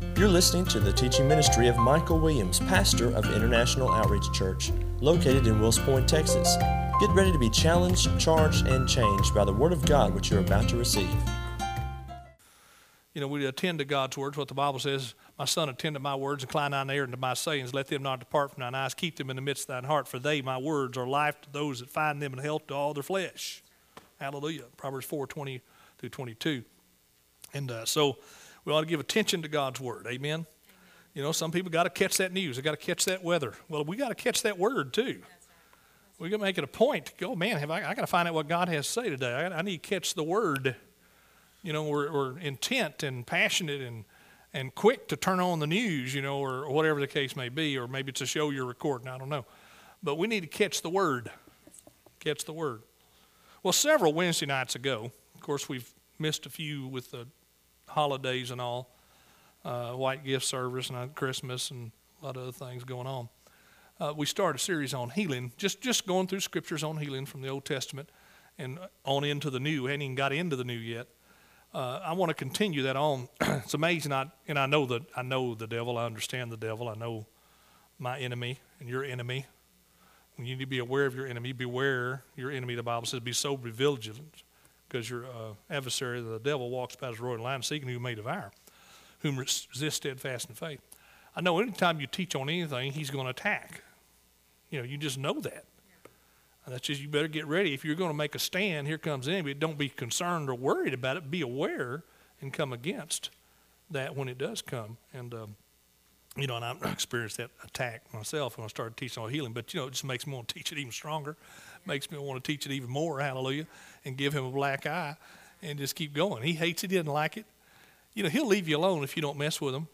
You're listening to the teaching ministry of Michael Williams, pastor of International Outreach Church, located in Wills Point, Texas. Get ready to be challenged, charged, and changed by the Word of God which you're about to receive. You know, we attend to God's words, what the Bible says, my son, attend to my words, incline thine ear unto my sayings, let them not depart from thine eyes, keep them in the midst of thine heart, for they, my words, are life to those that find them and health to all their flesh. Hallelujah. Proverbs 4:20 through 22. And so we ought to give attention to God's word. Amen. You know, some people got to catch that news. They got to catch that weather. Well, we got to catch that word too. We got to make it a point to go, man, I got to find out what God has to say today. I need to catch the word. You know, we're intent and passionate and quick to turn on the news, you know, or whatever the case may be, or maybe it's a show you're recording, I don't know. But we need to catch the word. Catch the word. Well, several Wednesday nights ago, of course, we've missed a few with the holidays and all, white gift service and Christmas and a lot of other things going on. We started a series on healing, just going through scriptures on healing from the Old Testament and on into the New. Hadn't even got into the New yet. I want to continue that on. It's amazing. I know the devil. I understand the devil. I know my enemy and your enemy. You need to be aware of your enemy. Beware your enemy. The Bible says, be sober, be vigilant, because your adversary, the devil, walks by as a roaring lion, seeking whom he may devour, whom resist steadfast in faith. I know anytime you teach on anything, he's going to attack. You know, you just know that. And that's just, you better get ready. If you're going to make a stand, here comes the enemy. Don't be concerned or worried about it. Be aware and come against that when it does come. And, you know, and I experienced that attack myself when I started teaching on healing. But, you know, it just makes me want to teach it even stronger. Makes me want to teach it even more, hallelujah, and give him a black eye and just keep going. He hates it. He doesn't like it. You know, he'll leave you alone if you don't mess with him.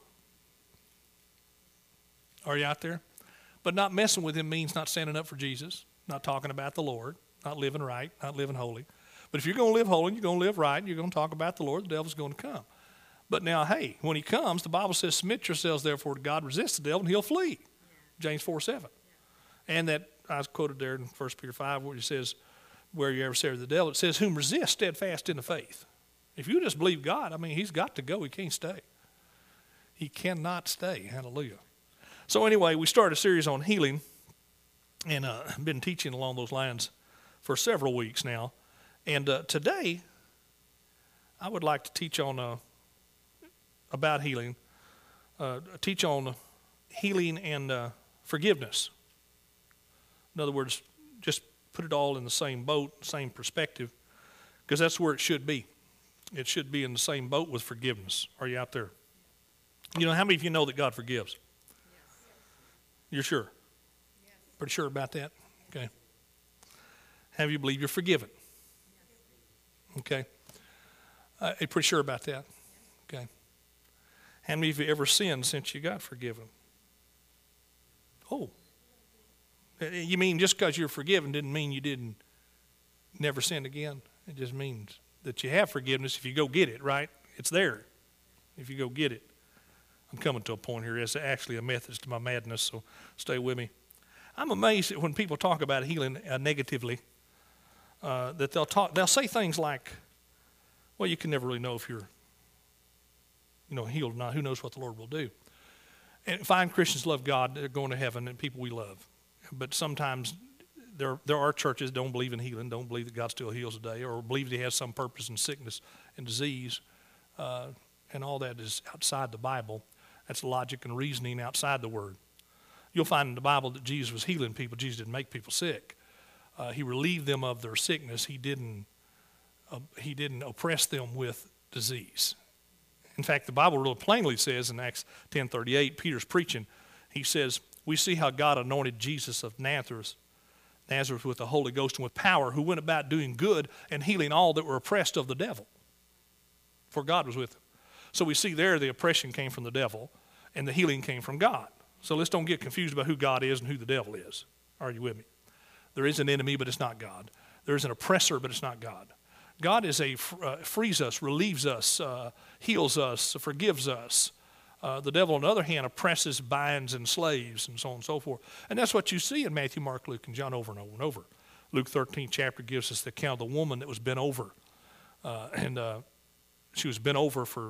Are you out there? But not messing with him means not standing up for Jesus, not talking about the Lord, not living right, not living holy. But if you're going to live holy and you're going to live right and you're going to talk about the Lord, the devil's going to come. But now, hey, when he comes, the Bible says, submit yourselves therefore to God, resist the devil, and he'll flee. James 4:7. And that, I quoted there in 1 Peter 5, where it says, where you ever say to the devil, it says, whom resist steadfast in the faith. If you just believe God, I mean, he's got to go. He can't stay. He cannot stay. Hallelujah. So anyway, we started a series on healing, and I've been teaching along those lines for several weeks now. And today, I would like to teach on about healing, teach on healing and forgiveness. In other words, just put it all in the same boat, same perspective, because that's where it should be. It should be in the same boat with forgiveness. Are you out there? You know, how many of you know that God forgives? Yes. You're sure? Yes. Pretty sure about that? Okay. Have you believe you're forgiven? Yes. Okay. Are you pretty sure about that? Okay. How many of you ever sinned since you got forgiven? Oh. You mean just because you're forgiven didn't mean you didn't never sin again? It just means that you have forgiveness if you go get it, right? It's there if you go get it. I'm coming to a point here. It's actually a method to my madness, so stay with me. I'm amazed that when people talk about healing negatively, that they'll say things like, well, you can never really know if you're, you know, healed or not. Who knows what the Lord will do? And fine, Christians love God. They're going to heaven, and people we love. But sometimes there are churches that don't believe in healing, don't believe that God still heals today, or believe that he has some purpose in sickness and disease, and all that is outside the Bible. That's logic and reasoning outside the Word. You'll find in the Bible that Jesus was healing people. Jesus didn't make people sick. He relieved them of their sickness. He didn't oppress them with disease. In fact, the Bible really plainly says in Acts 10:38, Peter's preaching, he says, we see how God anointed Jesus of Nazareth with the Holy Ghost and with power, who went about doing good and healing all that were oppressed of the devil. For God was with him. So we see there the oppression came from the devil and the healing came from God. So let's don't get confused about who God is and who the devil is. Are you with me? There is an enemy, but it's not God. There is an oppressor, but it's not God. God is frees us, relieves us, heals us, forgives us. The devil, on the other hand, oppresses, binds, and slaves, and so on and so forth. And that's what you see in Matthew, Mark, Luke, and John over and over and over. Luke 13th chapter gives us the account of the woman that was bent over. She was bent over for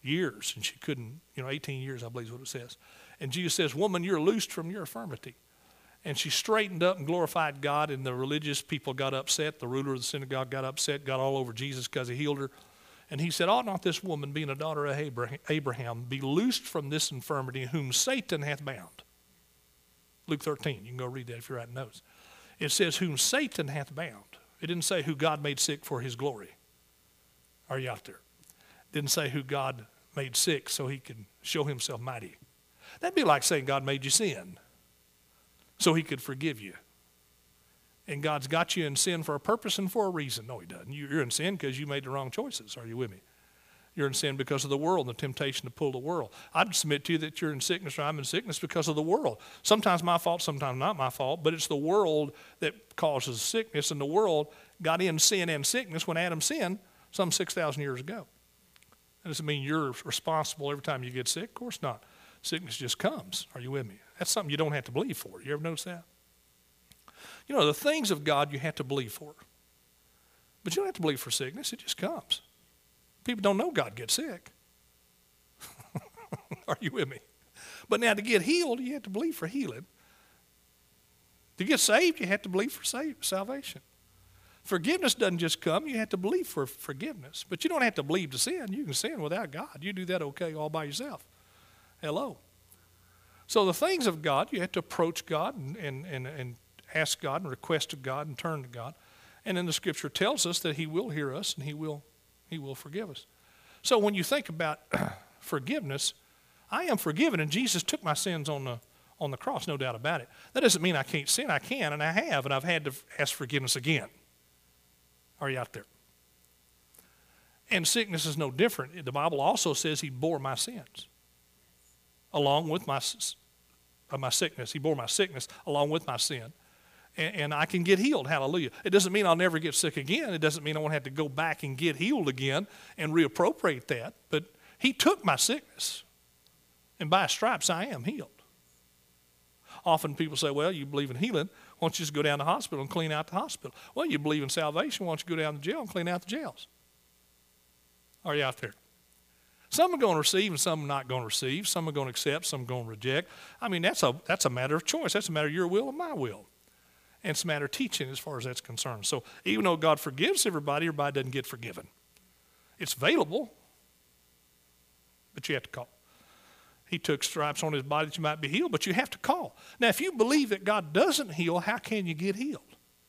years, and she couldn't, 18 years, I believe is what it says. And Jesus says, woman, you're loosed from your infirmity. And she straightened up and glorified God, and the religious people got upset. The ruler of the synagogue got upset, got all over Jesus because he healed her. And he said, ought not this woman, being a daughter of Abraham, be loosed from this infirmity whom Satan hath bound? Luke 13, you can go read that if you're writing notes. It says, whom Satan hath bound. It didn't say who God made sick for his glory. Are you out there? It didn't say who God made sick so he could show himself mighty. That'd be like saying God made you sin so he could forgive you. And God's got you in sin for a purpose and for a reason. No, he doesn't. You're in sin because you made the wrong choices. Are you with me? You're in sin because of the world and the temptation to pull the world. I'd submit to you that you're in sickness or I'm in sickness because of the world. Sometimes my fault, sometimes not my fault, but it's the world that causes sickness, and the world got in sin and sickness when Adam sinned some 6,000 years ago. That doesn't mean you're responsible every time you get sick. Of course not. Sickness just comes. Are you with me? That's something you don't have to believe for. You ever notice that? The things of God you have to believe for. But you don't have to believe for sickness. It just comes. People don't know God gets sick. Are you with me? But now to get healed, you have to believe for healing. To get saved, you have to believe for salvation. Forgiveness doesn't just come. You have to believe for forgiveness. But you don't have to believe to sin. You can sin without God. You do that okay all by yourself. Hello. So the things of God, you have to approach God and ask God and request of God and turn to God. And then the Scripture tells us that he will hear us and he will forgive us. So when you think about forgiveness, I am forgiven, and Jesus took my sins on the cross, no doubt about it. That doesn't mean I can't sin. I can, and I have, and I've had to ask forgiveness again. Are you out there? And sickness is no different. The Bible also says he bore my sins along with my sickness. He bore my sickness along with my sin. And I can get healed, hallelujah. It doesn't mean I'll never get sick again. It doesn't mean I won't have to go back and get healed again and reappropriate that. But he took my sickness, and by his stripes I am healed. Often people say, well, you believe in healing, why don't you just go down to the hospital and clean out the hospital? Well, you believe in salvation, why don't you go down to jail and clean out the jails? Are you out there? Some are going to receive and some are not going to receive. Some are going to accept, some are going to reject. I mean, that's a matter of choice. That's a matter of your will and my will. And it's a matter of teaching as far as that's concerned. So even though God forgives everybody doesn't get forgiven. It's available, but you have to call. He took stripes on his body that you might be healed, but you have to call. Now, if you believe that God doesn't heal, how can you get healed?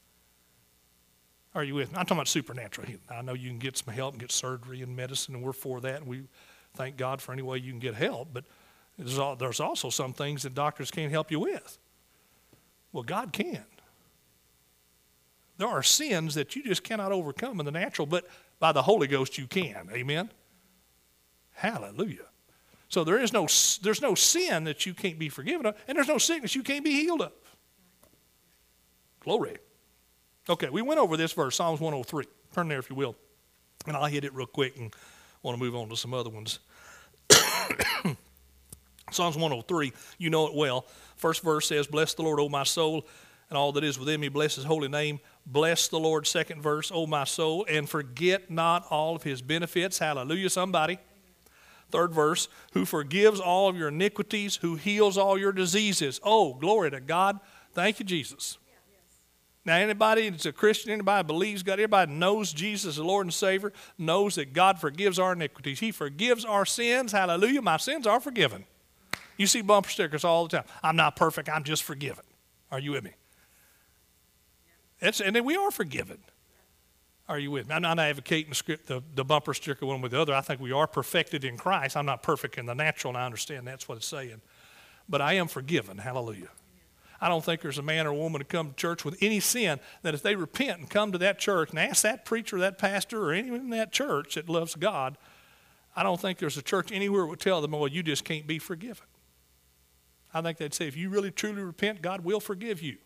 Are you with me? I'm talking about supernatural healing. I know you can get some help and get surgery and medicine, and we're for that, and we thank God for any way you can get help, but there's also some things that doctors can't help you with. Well, God can. There are sins that you just cannot overcome in the natural, but by the Holy Ghost you can. Amen? Hallelujah. So there's no sin that you can't be forgiven of, and there's no sickness you can't be healed of. Glory. Okay, we went over this verse, Psalms 103. Turn there if you will, and I'll hit it real quick and want to move on to some other ones. Psalms 103, you know it well. First verse says, bless the Lord, O my soul, and all that is within me, bless his holy name. Bless the Lord, second verse, O my soul, and forget not all of his benefits. Hallelujah, somebody. Third verse, who forgives all of your iniquities, who heals all your diseases. Oh, glory to God. Thank you, Jesus. Now, anybody that's a Christian, anybody believes God, everybody knows Jesus as Lord and Savior, knows that God forgives our iniquities. He forgives our sins. Hallelujah. My sins are forgiven. You see bumper stickers all the time. I'm not perfect. I'm just forgiven. Are you with me? And then we are forgiven. Are you with me? I'm not advocating the bumper sticker one with the other. I think we are perfected in Christ. I'm not perfect in the natural, and I understand that's what it's saying. But I am forgiven. Hallelujah. I don't think there's a man or a woman to come to church with any sin that if they repent and come to that church and ask that preacher, that pastor, or anyone in that church that loves God, I don't think there's a church anywhere that would tell them, well, you just can't be forgiven. I think they'd say, if you really truly repent, God will forgive you.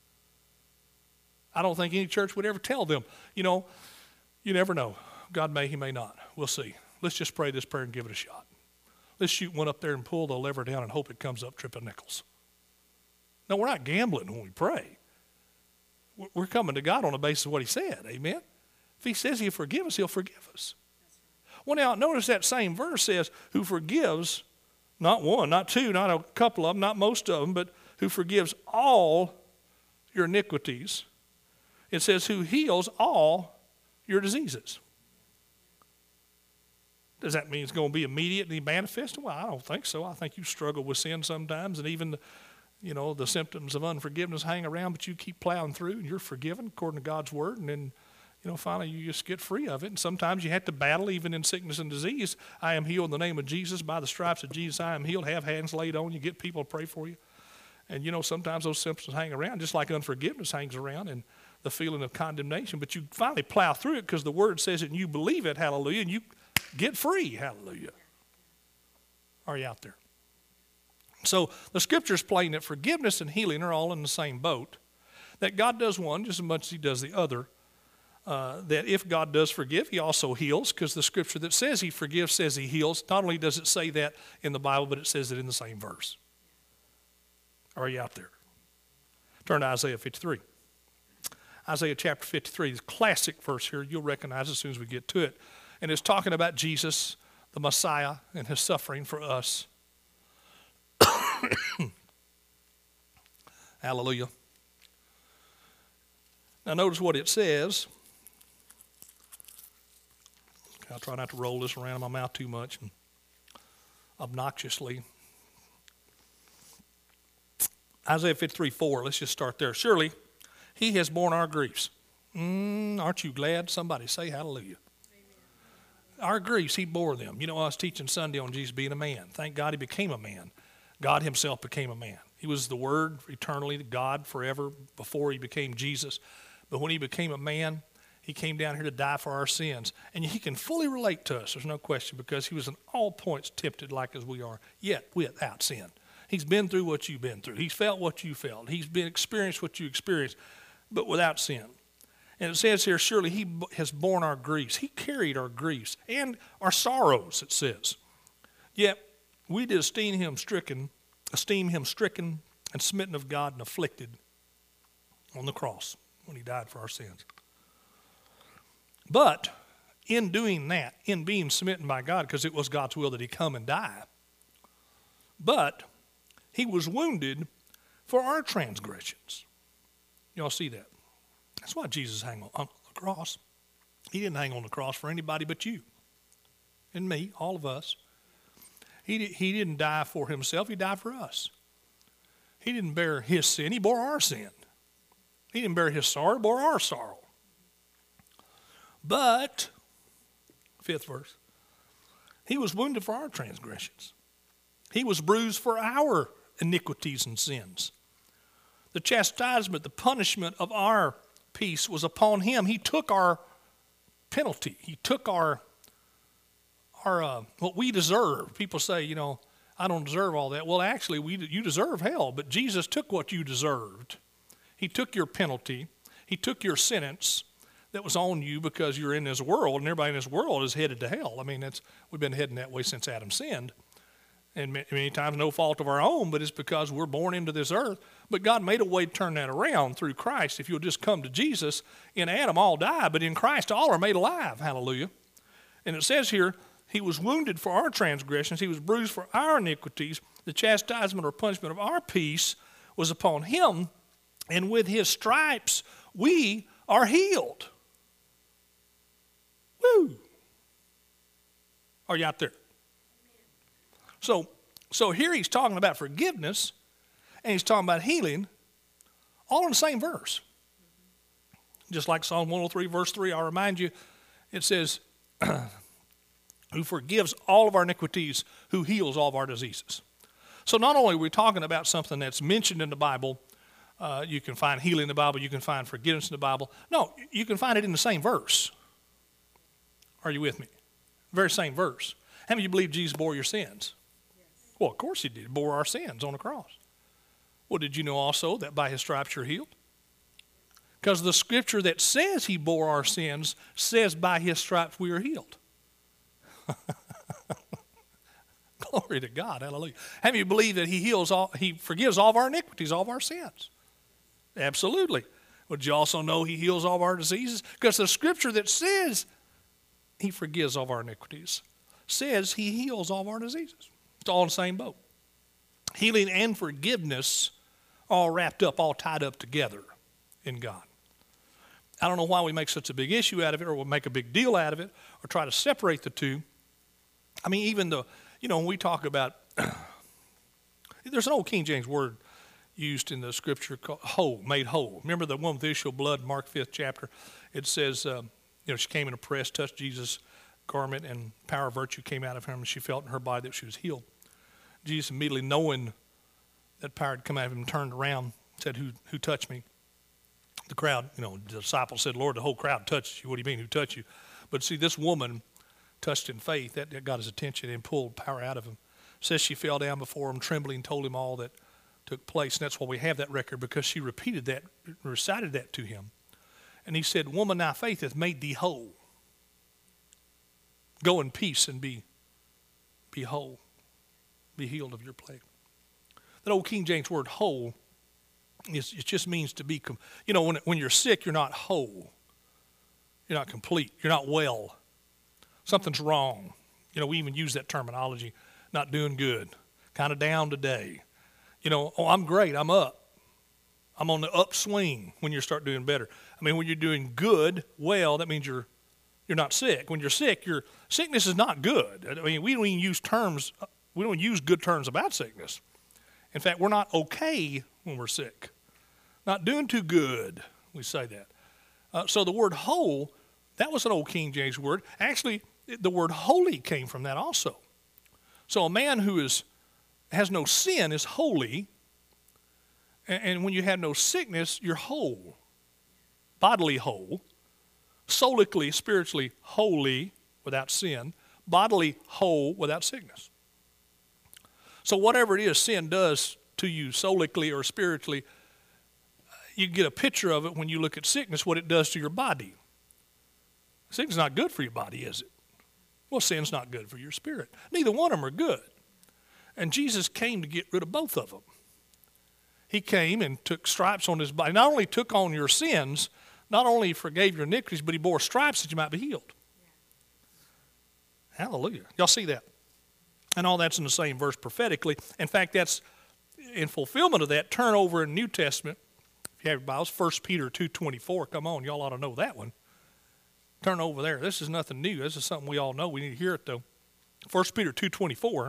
I don't think any church would ever tell them, you never know. God may, he may not. We'll see. Let's just pray this prayer and give it a shot. Let's shoot one up there and pull the lever down and hope it comes up tripping nickels. No, we're not gambling when we pray. We're coming to God on the basis of what he said. Amen? If he says he'll forgive us, he'll forgive us. Well, now, notice that same verse says, who forgives, not one, not two, not a couple of them, not most of them, but who forgives all your iniquities. It says, who heals all your diseases. Does that mean it's going to be immediately manifested? Well, I don't think so. I think you struggle with sin sometimes, and even the symptoms of unforgiveness hang around, but you keep plowing through, and you're forgiven according to God's word, and then finally you just get free of it. And sometimes you have to battle even in sickness and disease. I am healed in the name of Jesus. By the stripes of Jesus, I am healed. Have hands laid on you. Get people to pray for you. And, sometimes those symptoms hang around, just like unforgiveness hangs around and the feeling of condemnation. But you finally plow through it because the word says it and you believe it, hallelujah, and you get free, hallelujah. Are you out there? So the scripture's plain that forgiveness and healing are all in the same boat. That God does one just as much as he does the other. That if God does forgive, he also heals, because the scripture that says he forgives says he heals. Not only does it say that in the Bible, but it says it in the same verse. Are you out there? Turn to Isaiah 53. Isaiah chapter 53, the classic verse here. You'll recognize as soon as we get to it. And it's talking about Jesus, the Messiah, and his suffering for us. Hallelujah. Now notice what it says. I'll try not to roll this around in my mouth too much and obnoxiously. Isaiah 53:4, let's just start there. Surely he has borne our griefs. Aren't you glad? Somebody say hallelujah. Amen. Our griefs, he bore them. I was teaching Sunday on Jesus being a man. Thank God he became a man. God himself became a man. He was the Word eternally, God forever before he became Jesus. But when he became a man, he came down here to die for our sins. And he can fully relate to us, there's no question, because he was in all points tempted like as we are, yet without sin. He's been through what you've been through. He's felt what you felt. He's experienced what you experienced, but without sin. And it says here, surely he has borne our griefs. He carried our griefs and our sorrows, it says. Yet we did esteem him stricken and smitten of God and afflicted on the cross when he died for our sins. But in doing that, in being smitten by God, because it was God's will that he come and die, but he was wounded for our transgressions. Y'all see that? That's why Jesus hung on the cross. He didn't hang on the cross for anybody but you and me, all of us. He didn't die for himself. He died for us. He didn't bear his sin. He bore our sin. He didn't bear his sorrow. He bore our sorrow. But, 5th verse, he was wounded for our transgressions. He was bruised for our iniquities and sins. The chastisement, the punishment of our peace was upon him. He took our penalty. He took our what we deserve. People say, I don't deserve all that. Well, actually, you deserve hell, but Jesus took what you deserved. He took your penalty. He took your sentence that was on you because you're in this world, and everybody in this world is headed to hell. I mean, we've been heading that way since Adam sinned. And many times no fault of our own, but it's because we're born into this earth. But God made a way to turn that around through Christ. If you'll just come to Jesus, in Adam all die, but in Christ all are made alive. Hallelujah. And it says here, he was wounded for our transgressions. He was bruised for our iniquities. The chastisement or punishment of our peace was upon him. And with his stripes, we are healed. Woo! Are you out there? So here he's talking about forgiveness, and he's talking about healing, all in the same verse. Just like Psalm 103, verse 3, I'll remind you, it says, who forgives all of our iniquities, who heals all of our diseases. So not only are we talking about something that's mentioned in the Bible, you can find healing in the Bible, you can find forgiveness in the Bible. No, you can find it in the same verse. Are you with me? Very same verse. How many of you believe Jesus bore your sins? Well, of course he did. He bore our sins on the cross. Well, did you know also that by his stripes you're healed? Because the scripture that says he bore our sins says by his stripes we are healed. Glory to God. Hallelujah. How many of you believe that he forgives all of our iniquities, all of our sins? Absolutely. Would you also know he heals all of our diseases? Because the scripture that says he forgives all of our iniquities. Says he heals all of our diseases. It's all in the same boat. Healing and forgiveness all wrapped up, all tied up together in God. I don't know why we make such a big issue out of it, or we'll make a big deal out of it, or try to separate the two. I mean, even though, when we talk about, there's an old King James word used in the scripture called whole, made whole. Remember the one with the issue of blood, Mark 5th chapter? It says, she came in a press, touched Jesus' garment, and power of virtue came out of him, and she felt in her body that she was healed. Jesus, immediately knowing that power had come out of him, turned around, said, who touched me? The crowd, the disciples said, Lord, the whole crowd touched you. What do you mean, who touched you? But see, this woman touched in faith. That got his attention and pulled power out of him. Says she fell down before him, trembling, told him all that took place. And that's why we have that record, because she repeated that, recited that to him. And he said, woman, thy faith hath made thee whole. Go in peace and be whole. Be healed of your plague. That old King James word whole, it just means to be, when you're sick, you're not whole. You're not complete. You're not well. Something's wrong. We even use that terminology, not doing good, kind of down today. I'm great, I'm up. I'm on the upswing when you start doing better. I mean, when you're doing good, well, that means you're not sick. When you're sick, your sickness is not good. I mean, we don't even use good terms about sickness. In fact, we're not okay when we're sick. Not doing too good, we say that. So the word whole, that was an old King James word. Actually, the word holy came from that also. So a man who has no sin is holy, and when you have no sickness, you're whole, bodily whole, soulically, spiritually holy without sin, bodily whole without sickness. So whatever it is sin does to you soulically or spiritually, you get a picture of it when you look at sickness, what it does to your body. Sickness is not good for your body, is it? Well, sin's not good for your spirit. Neither one of them are good. And Jesus came to get rid of both of them. He came and took stripes on his body. Not only took on your sins, not only forgave your iniquities, but he bore stripes that you might be healed. Yeah. Hallelujah. Y'all see that? And all that's in the same verse prophetically. In fact, that's in fulfillment of that. Turn over in the New Testament. If you have your Bibles, 1 Peter 2:24. Come on, y'all ought to know that one. Turn over there. This is nothing new. This is something we all know. We need to hear it, though. 1 Peter 2:24.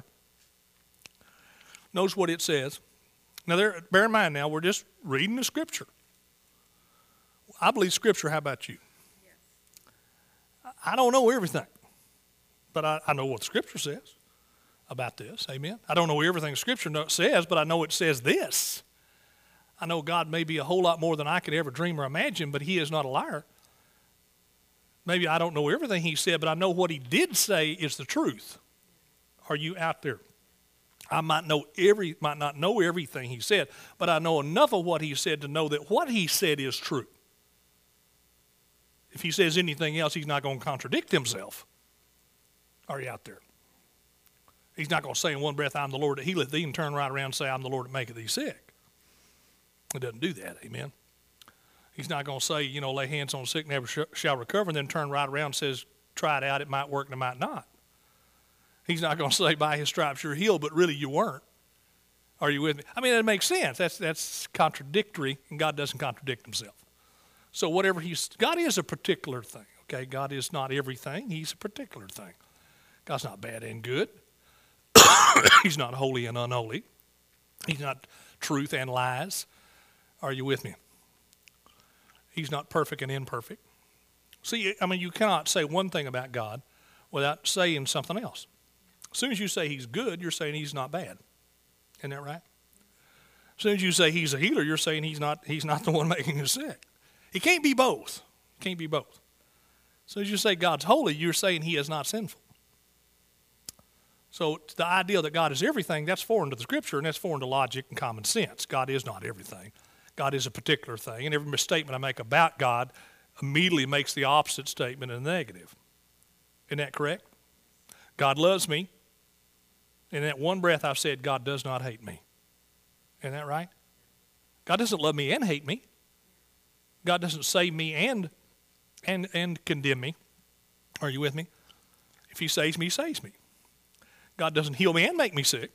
Knows what it says. Now, bear in mind now, we're just reading the Scripture. I believe Scripture. How about you? Yes. I don't know everything, but I know what the Scripture says about this. Amen. I don't know everything the Scripture says, but I know it says this. I know God may be a whole lot more than I could ever dream or imagine, but he is not a liar. Maybe I don't know everything he said, but I know what he did say is the truth. Are you out there? I might not know everything he said, but I know enough of what he said to know that what he said is true. If he says anything else, he's not going to contradict himself. Are you out there? He's not going to say in one breath, I'm the Lord that healeth thee, and turn right around and say, I'm the Lord that maketh thee sick. He doesn't do that, amen. He's not going to say, lay hands on the sick and never shall recover, and then turn right around and says, try it out, it might work and it might not. He's not going to say, by his stripes you're healed, but really you weren't. Are you with me? I mean, that makes sense. That's contradictory, and God doesn't contradict himself. So whatever God is a particular thing, okay? God is not everything. He's a particular thing. God's not bad and good. He's not holy and unholy. He's not truth and lies. Are you with me? He's not perfect and imperfect. See, I mean, you cannot say one thing about God without saying something else. As soon as you say he's good, you're saying he's not bad. Isn't that right? As soon as you say he's a healer, you're saying he's not the one making you sick. He can't be both. Can't be both. As soon as you say God's holy, you're saying he is not sinful. So the idea that God is everything, that's foreign to the Scripture, and that's foreign to logic and common sense. God is not everything. God is a particular thing. And every misstatement I make about God immediately makes the opposite statement in the negative. Isn't that correct? God loves me. In that one breath I've said, God does not hate me. Isn't that right? God doesn't love me and hate me. God doesn't save me and condemn me. Are you with me? If he saves me, he saves me. God doesn't heal me and make me sick.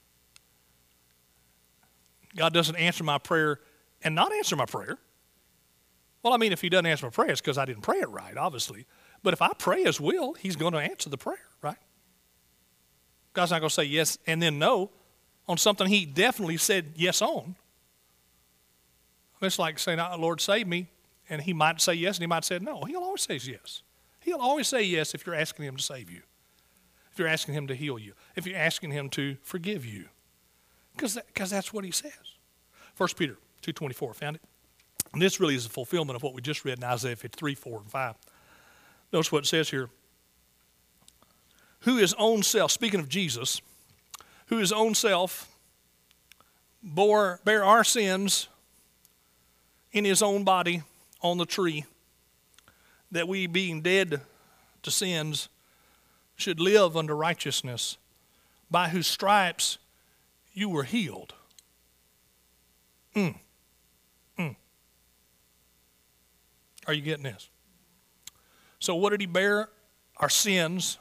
God doesn't answer my prayer and not answer my prayer. Well, I mean, if he doesn't answer my prayer, it's because I didn't pray it right, obviously. But if I pray his will, he's going to answer the prayer, right? God's not going to say yes and then no on something he definitely said yes on. It's like saying, Lord, save me. And he might say yes and he might say no. He'll always say yes. He'll always say yes if you're asking him to save you, if you're asking him to heal you, if you're asking him to forgive you. Because that's what he says. 1 Peter 2:24, found it? And this really is a fulfillment of what we just read in Isaiah 53, 4, and 5. Notice what it says here. Who his own self, speaking of Jesus, who his own self bare our sins in his own body on the tree, that we being dead to sins should live unto righteousness, by whose stripes you were healed. Are you getting this? So what did he bear? Our sins.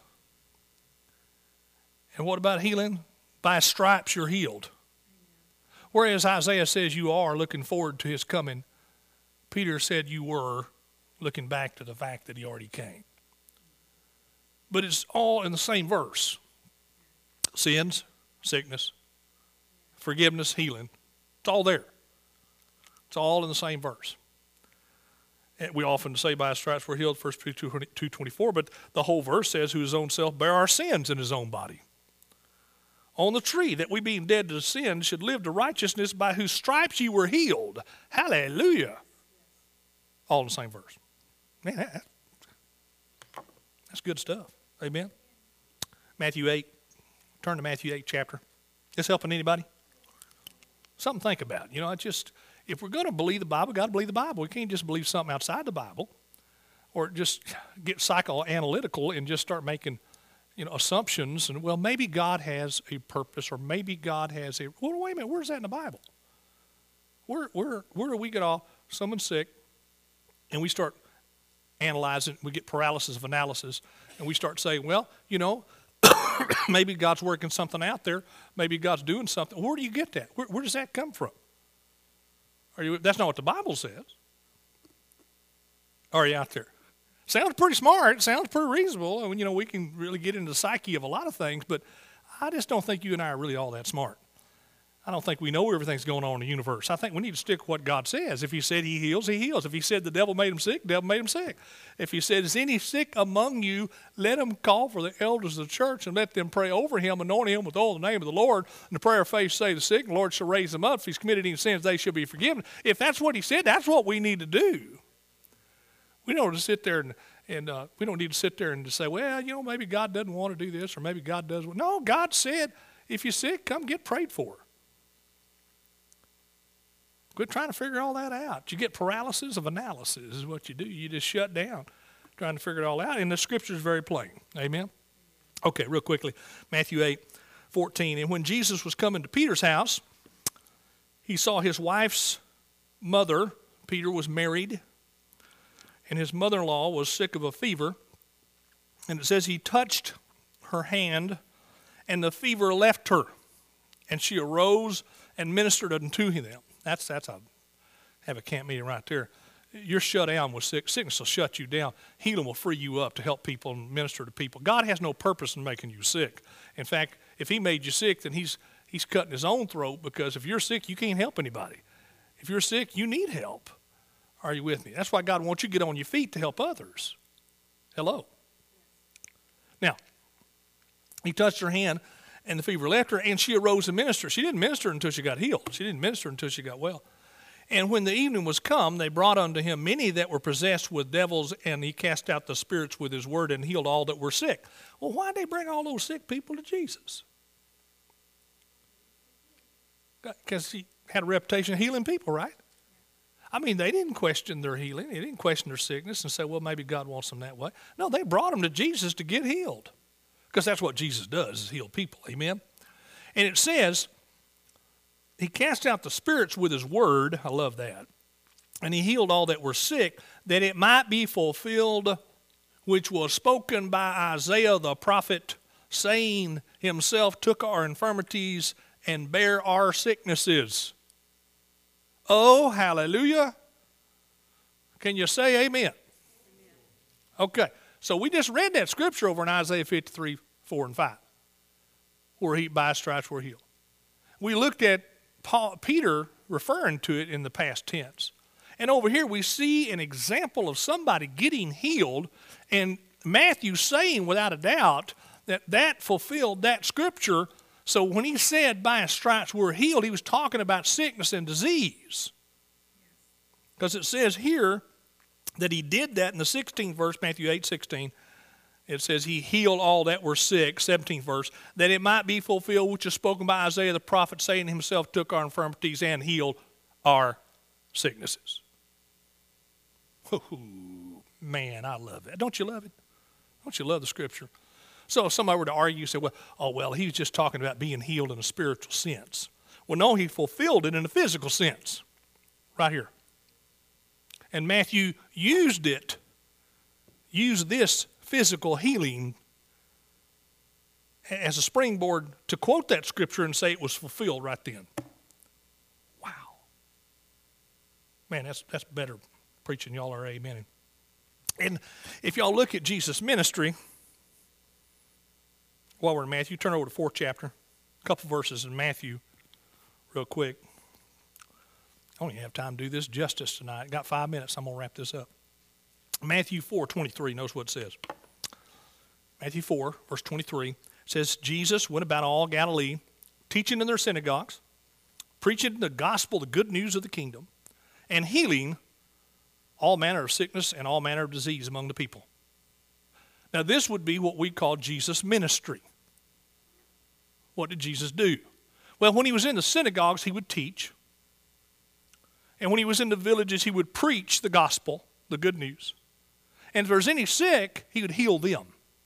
And what about healing? By his stripes you're healed. Whereas Isaiah says you are looking forward to his coming, Peter said you were looking back to the fact that he already came. But it's all in the same verse. Sins, sickness, forgiveness, healing. It's all there. It's all in the same verse. And we often say by his stripes we're healed, 1 Peter 2:24, but the whole verse says who his own self bare our sins in his own body on the tree, that we being dead to sin should live to righteousness, by whose stripes you were healed. Hallelujah. All in the same verse. Man, that's good stuff. Amen. Matthew 8. Turn to Matthew 8 chapter. This helping anybody? Something to think about. You know, it's just, if we're going to believe the Bible, we've got to believe the Bible. We can't just believe something outside the Bible or just get psychoanalytical and just start making, assumptions. And, well, maybe God has a purpose, or maybe God has a, well, wait a minute, where's that in the Bible? Where do we get off? Someone's sick, and we start analyzing, we get paralysis of analysis, and we start saying, well, maybe God's working something out there. Maybe God's doing something. Where do you get that? Where does that come from? That's not what the Bible says. Are you out there? Sounds pretty smart. Sounds pretty reasonable. And, we can really get into the psyche of a lot of things, but I just don't think you and I are really all that smart. I don't think we know everything's going on in the universe. I think we need to stick with what God says. If he said he heals, he heals. If he said the devil made him sick, the devil made him sick. If he said, is any sick among you, let him call for the elders of the church and let them pray over him, anoint him with all the name of the Lord, and the prayer of faith save the sick, and the Lord shall raise them up. If he's committed any sins, they shall be forgiven. If that's what he said, that's what we need to do. We don't just sit there and we don't need to sit there and just say, well, maybe God doesn't want to do this, or maybe God does. No, God said, if you're sick, come get prayed for. Quit trying to figure all that out. You get paralysis of analysis is what you do. You just shut down trying to figure it all out. And the scripture is very plain. Amen? Okay, real quickly. Matthew 8:14. And when Jesus was coming to Peter's house, he saw his wife's mother. Peter was married, and his mother-in-law was sick of a fever. And it says he touched her hand, and the fever left her. And she arose and ministered unto them. That's have a camp meeting right there. You're shut down with sickness will shut you down. Healing will free you up to help people and minister to people. God has no purpose in making you sick. In fact, if he made you sick, then he's cutting his own throat, because if you're sick, you can't help anybody. If you're sick, you need help. Are you with me? That's why God wants you to get on your feet to help others. Hello. Now, he touched her hand, and the fever left her, and she arose and ministered. She didn't minister until she got healed. She didn't minister until she got well. And when the evening was come, they brought unto him many that were possessed with devils, and he cast out the spirits with his word and healed all that were sick. Well, why did they bring all those sick people to Jesus? Because he had a reputation of healing people, right? I mean, they didn't question their healing. They didn't question their sickness and say, well, maybe God wants them that way. No, they brought them to Jesus to get healed. Because that's what Jesus does, is heal people. Amen? And it says, he cast out the spirits with his word. I love that. And he healed all that were sick, that it might be fulfilled, which was spoken by Isaiah the prophet, saying, himself took our infirmities and bare our sicknesses. Oh, hallelujah. Can you say amen? Okay, so we just read that scripture over in Isaiah 53, 4 and 5, where by his stripes we're healed. We looked at Peter referring to it in the past tense. And over here we see an example of somebody getting healed, and Matthew saying without a doubt that fulfilled that scripture. So when he said by his stripes we're healed, he was talking about sickness and disease. Because it says here that he did that in the 16th verse, Matthew 8:16. It says he healed all that were sick, 17th verse, that it might be fulfilled which is spoken by Isaiah the prophet, saying himself took our infirmities and healed our sicknesses. Ooh, man, I love that. Don't you love it? Don't you love the scripture? So if somebody were to argue, say, well, he was just talking about being healed in a spiritual sense. Well, no, he fulfilled it in a physical sense, right here. And Matthew used this physical healing as a springboard to quote that scripture and say it was fulfilled right then. Wow. Man, that's better preaching. Y'all are amen. And if y'all look at Jesus' ministry, while we're in Matthew, turn over to 4th chapter, a couple verses in Matthew real quick. I don't even have time to do this justice tonight. Got 5 minutes. I'm going to wrap this up. Matthew 4:23, notice what it says. Matthew 4, verse 23, says, Jesus went about all Galilee, teaching in their synagogues, preaching the gospel, the good news of the kingdom, and healing all manner of sickness and all manner of disease among the people. Now, this would be what we call Jesus' ministry. What did Jesus do? Well, when he was in the synagogues, he would teach. And when he was in the villages, he would preach the gospel, the good news. And if there was any sick, he would heal them.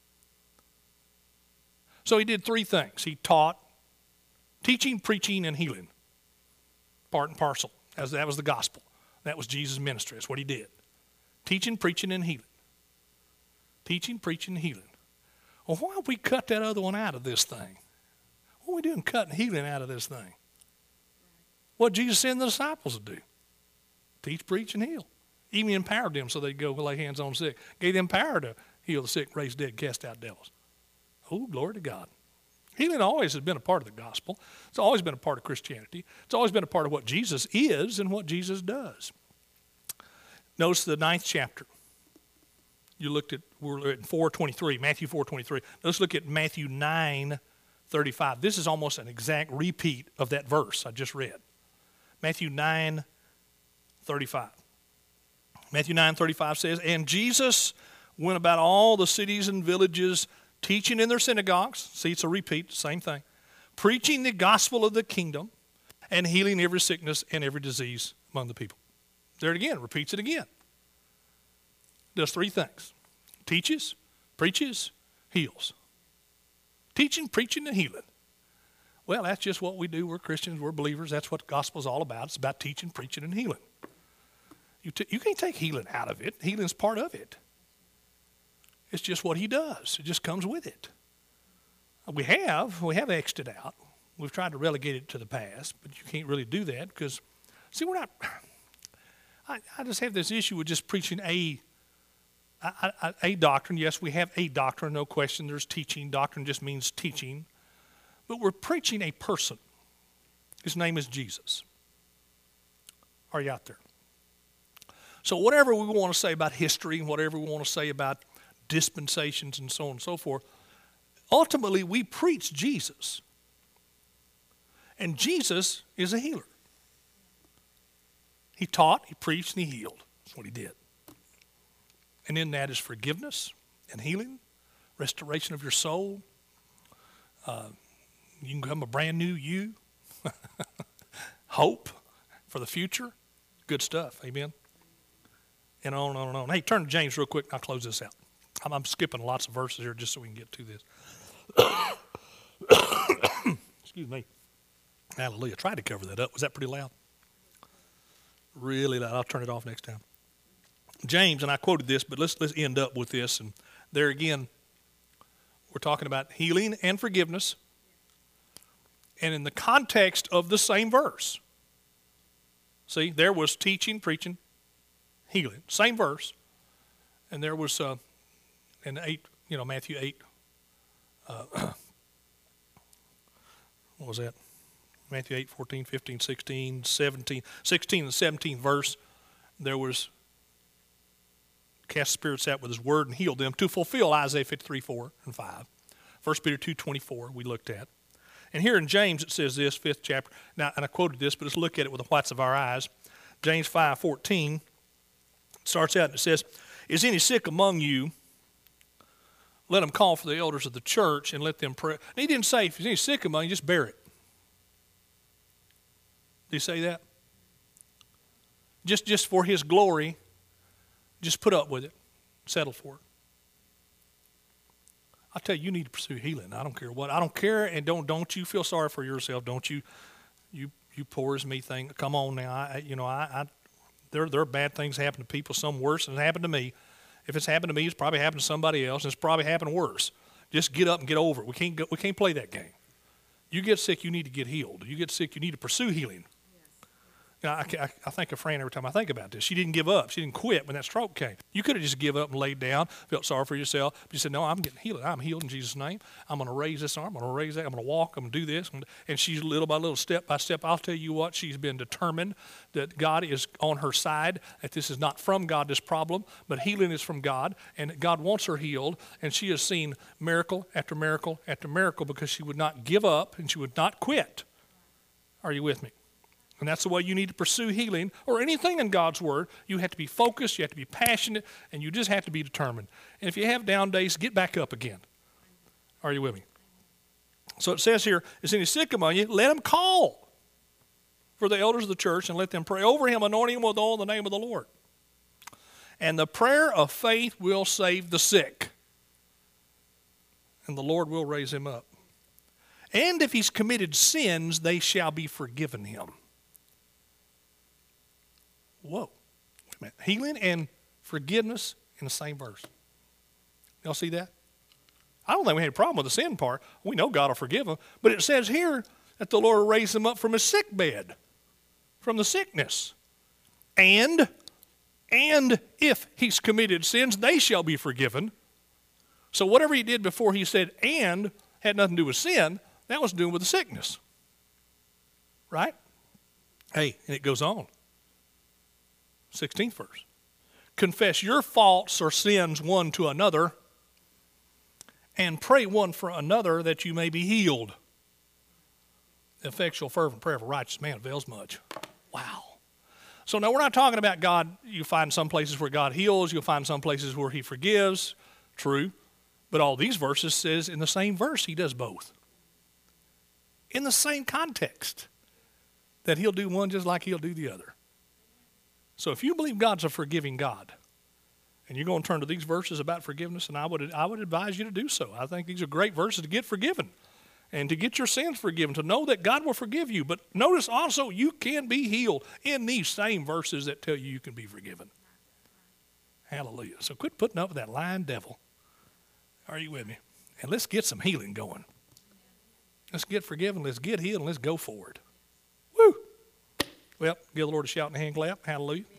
So he did 3 things. He taught, teaching, preaching, and healing. Part and parcel. That was the gospel. That was Jesus' ministry. That's what he did. Teaching, preaching, and healing. Teaching, preaching, and healing. Well, why don't we cut that other one out of this thing? What are we doing cutting healing out of this thing? What Jesus sent the disciples to do. Teach, preach, and heal. Even empowered them so they'd go lay hands on the sick. Gave them power to heal the sick, raise the dead, cast out devils. Oh, glory to God. Healing always has been a part of the gospel. It's always been a part of Christianity. It's always been a part of what Jesus is and what Jesus does. Notice the 9th chapter. We're at 4:23, Matthew 4:23. Let's look at Matthew 9:35. This is almost an exact repeat of that verse I just read. Matthew 9:35. Matthew 9:35 says, and Jesus went about all the cities and villages, teaching in their synagogues. See, it's a repeat, same thing. Preaching the gospel of the kingdom and healing every sickness and every disease among the people. There it again, repeats it again. Does 3 things. Teaches, preaches, heals. Teaching, preaching, and healing. Well, that's just what we do. We're Christians. We're believers. That's what the gospel is all about. It's about teaching, preaching, and healing. You can't take healing out of it. Healing's part of it. It's just what he does. It just comes with it. We have X'd it out. We've tried to relegate it to the past, but you can't really do that because, see, we're not, I just have this issue with just preaching a doctrine. Yes, we have a doctrine, no question. There's teaching. Doctrine just means teaching. But we're preaching a person. His name is Jesus. Are you out there? So whatever we want to say about history and whatever we want to say about dispensations and so on and so forth, ultimately we preach Jesus. And Jesus is a healer. He taught, he preached, and he healed. That's what he did. And in that is forgiveness and healing, restoration of your soul. You can become a brand new you. Hope for the future. Good stuff. Amen. And on and on and on. Hey, turn to James real quick and I'll close this out. I'm skipping lots of verses here just so we can get to this. Excuse me. Hallelujah. Tried to cover that up. Was that pretty loud? Really loud. I'll turn it off next time. James, and I quoted this, but let's end up with this, and There again, we're talking about healing and forgiveness, and in the context of the same verse. See, there was teaching, preaching, healing, same verse, and there was in 8, Matthew 8. What was that? Matthew 8, 14, 15, 16, 17, 16 and 17th verse. There was cast spirits out with his word and healed them to fulfill Isaiah 53, 4 and 5. 1 Peter 2, 24 we looked at. And here in James it says this, 5th chapter. Now, and I quoted this, but let's look at it with the whites of our eyes. James 5, 14 starts out and it says, is any sick among you? Let them call for the elders of the church and let them pray. And he didn't say, if there's any sick among you, just bear it. Did he say that? Just for his glory, just put up with it. Settle for it. I tell you, you need to pursue healing. I don't care what. I don't care, and don't you feel sorry for yourself. Don't you poor as me thing. Come on now. There are bad things happen to people, some worse than happened to me. If it's happened to me, it's probably happened to somebody else, and it's probably happened worse. Just get up and get over it. We can't play that game. You get sick, you need to get healed. You get sick, you need to pursue healing. I think of Fran every time I think about this. She didn't give up. She didn't quit when that stroke came. You could have just given up and laid down, felt sorry for yourself. But you said, no, I'm getting healed. I'm healed in Jesus' name. I'm going to raise this arm. I'm going to raise that. I'm going to walk. I'm going to do this. And she's little by little, step by step. I'll tell you what, she's been determined that God is on her side, that this is not from God, this problem, but healing is from God, and God wants her healed. And she has seen miracle after miracle after miracle because she would not give up and she would not quit. Are you with me? And that's the way you need to pursue healing or anything in God's Word. You have to be focused, you have to be passionate, and you just have to be determined. And if you have down days, get back up again. Are you with me? So it says here, is any sick among you? Let him call for the elders of the church and let them pray over him, anointing him with oil in the name of the Lord. And the prayer of faith will save the sick, and the Lord will raise him up. And if he's committed sins, they shall be forgiven him. Whoa. Wait a minute. Healing and forgiveness in the same verse. Y'all see that? I don't think we had a problem with the sin part. We know God will forgive him. But it says here that the Lord raised him up from his sick bed, from the sickness. And if he's committed sins, they shall be forgiven. So whatever he did before he said and had nothing to do with sin, that was doing with the sickness. Right? Hey, and it goes on. 16th verse. Confess your faults or sins one to another and pray one for another that you may be healed. The effectual fervent prayer of a righteous man avails much. Wow. So now we're not talking about God. You find some places where God heals. You'll find some places where he forgives. True. But all these verses says in the same verse he does both. In the same context. That he'll do one just like he'll do the other. So if you believe God's a forgiving God, and you're going to turn to these verses about forgiveness, and I would advise you to do so. I think these are great verses to get forgiven and to get your sins forgiven, to know that God will forgive you. But notice also you can be healed in these same verses that tell you can be forgiven. Hallelujah. So quit putting up with that lying devil. Are you with me? And let's get some healing going. Let's get forgiven, let's get healed, and let's go forward. Woo! Well, give the Lord a shout and a hand clap. Hallelujah.